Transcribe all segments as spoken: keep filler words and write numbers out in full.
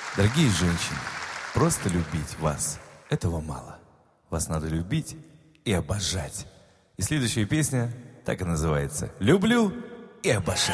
Дорогие женщины, просто любить вас – этого мало. Вас надо любить и обожать. И следующая песня так и называется «Люблю и обожаю».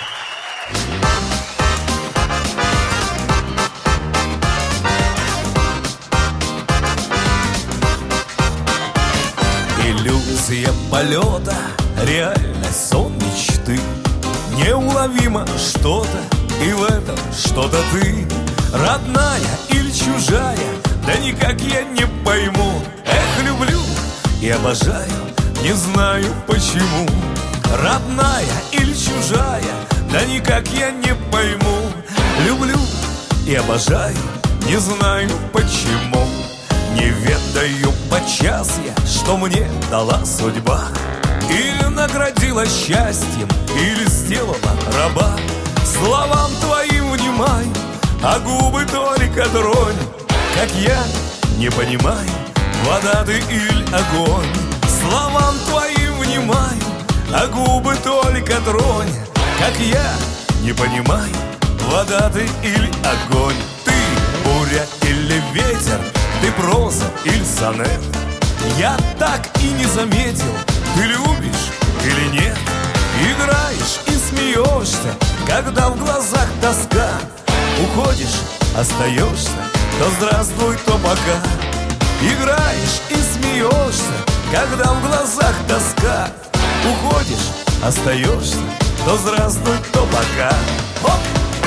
Иллюзия полета, реальность, сон мечты. Неуловимо что-то, и в этом что-то ты. Родная или чужая, да никак я не пойму. Эх, люблю и обожаю, не знаю почему. Родная или чужая, да никак я не пойму. Люблю и обожаю, не знаю почему. Не ведаю подчас я, что мне дала судьба. Или наградила счастьем, или сделала раба. Словам твоим внимаю, а губы только тронь. Как я не понимаю, вода ты или огонь. Словам твоим внимаю, а губы только тронь. Как я не понимаю, вода ты или огонь. Ты буря или ветер, ты проза или сонет. Я так и не заметил, ты любишь или нет. Играешь и смеешься, когда в глазах тоска. Уходишь, остаешься, то здравствуй, то пока. Играешь и смеешься, когда в глазах тоска. Уходишь, остаешься, то здравствуй, то пока. Хоп!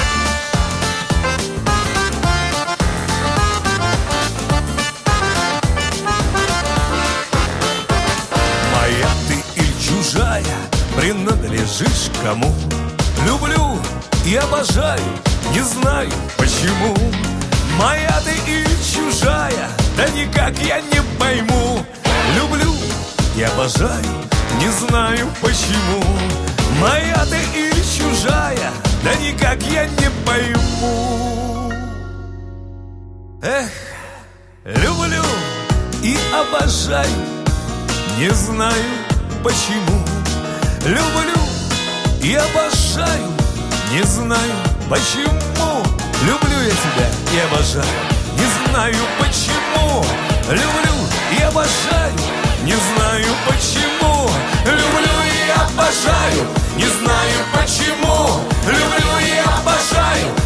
Моя ты или чужая, принадлежишь кому? Люблю и обожаю, не знаю почему. Моя ты или чужая, да никак я не пойму. Люблю и обожаю, не знаю почему. Моя ты или чужая, да никак я не пойму. Эх, люблю и обожаю, не знаю почему. Люблю и обожаю, не знаю почему. Люблю я тебя и обожаю, не знаю почему. Люблю и обожаю, не знаю почему. Люблю и обожаю, не знаю почему. Люблю и обожаю,